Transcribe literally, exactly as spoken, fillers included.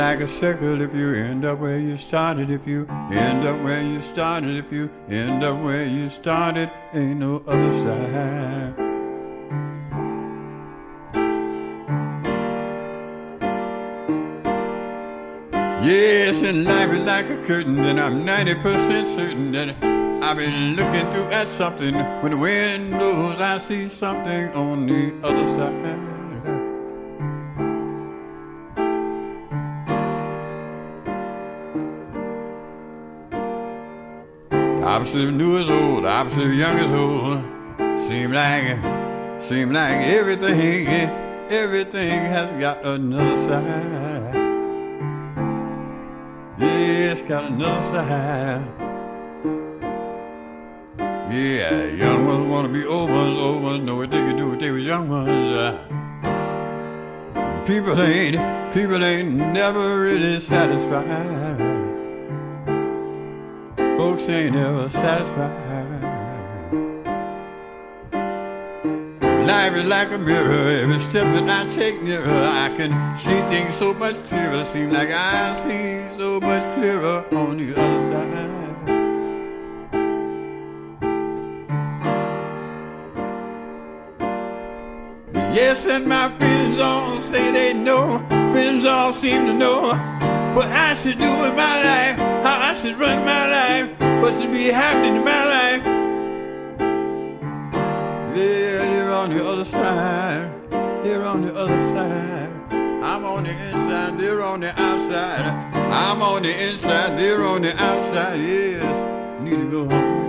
Like a circle, if you end up where you started, if you end up where you started, if you end up where you started, ain't no other side. Yes, and life is like a curtain, and I'm ninety percent certain that I've been looking through at something. When the wind blows, I see something on the other side. The opposite of new is old, the opposite of young is old. Seem like, seem like everything, everything has got another side. Yeah, it's got another side. Yeah, young ones want to be old ones, old ones know what they can do what they was young ones. Uh, people ain't, people ain't never really satisfied. Folks ain't ever satisfied. Life is like a mirror. Every step that I take nearer, I can see things so much clearer. Seems like I see so much clearer on the other side. Yes, and my friends all say they know. Friends all seem to know what I should do in my life, how I should run my life, what should be happening in my life. Yeah, they're on the other side. They're on the other side. I'm on the inside, they're on the outside. I'm on the inside, they're on the outside. Yes, need to go home.